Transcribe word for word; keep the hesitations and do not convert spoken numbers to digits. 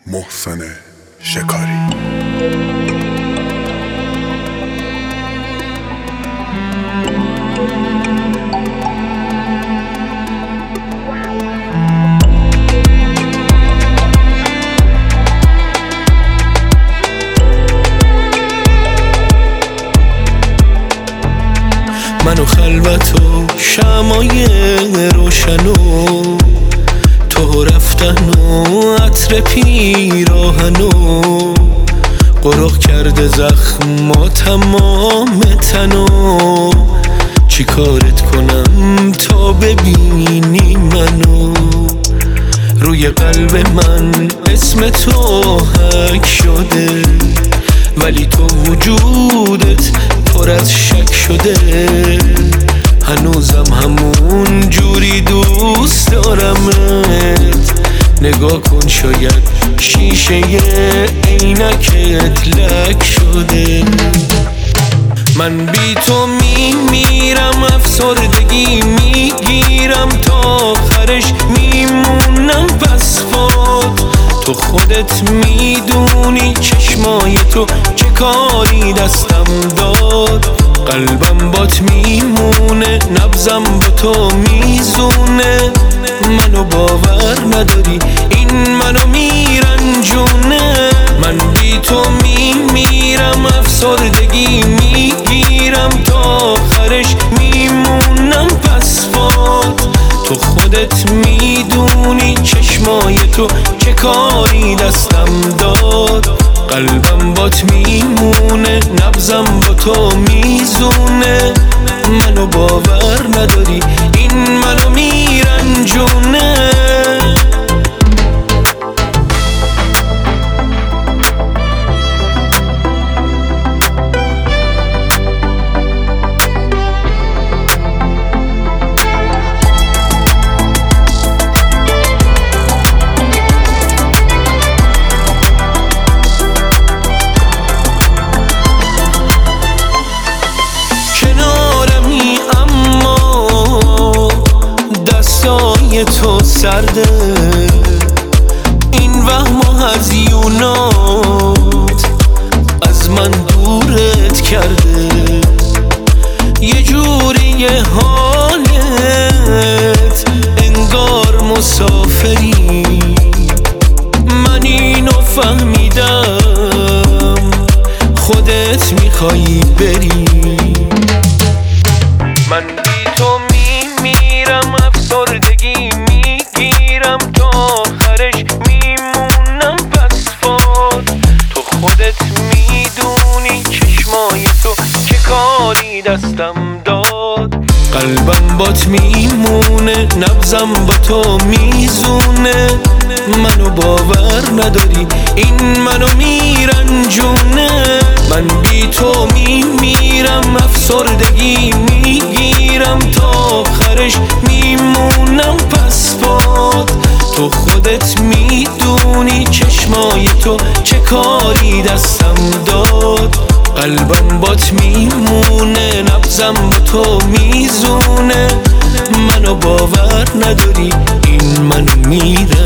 محسن شکاری. من و خلوت و شمای روشن و تو رفتن و عطر پیراهن و قرق کرده زخم و تمام تن و چی کارت کنم تا ببینی منو؟ روی قلب من اسم تو حک شده ولی تو وجودت پر از شک شده. هنوزم همون جوری دوست دارمت. نگاه کن شاید شیشه عینکت لک شده. من بی تو میمیرم، افسردگی میگیرم، تا آخرش میمونم پس فوت. تو خودت میدونی چشمای تو چه کاری دستم داد. قلبم بات میمونه، نبضم با تو میزونه. منو باور نداری، این منو میرنجونه. من بی تو میمیرم، افسردگی میگیرم، تا آخرش میمونم پس فوت. تو خودت میدونی چشمای تو چه کاری دستم داد. قلبم بات میمونه، نبضم با تو میزونه. منو باور نداری، این منو میرنجونه. تو سرده این وهم و هزیونات از من دورت کرده. یه جوری حالت انگار مسافری. من اینو فهمیدم، خودت میخوایی بری. من بی تو میمیرم، افسردگی میگیرم، تا آخرش میمونم پس فوت. تو خودت میدونی چشمای تو چه کاری دستم داد. قلبم بات میمونه، نبضم با تو میزونه. منو باور نداری، این منو میرنجونه. من بی تو میمیرم، افسردگی میگیرم، تا آخرش میمونم پس فوت. تو خودت میدونی چشمای تو چه کاری دستم داد. قلبم بات میمونه، نبضم با تو میزونه. منو باور نداری، این منو میره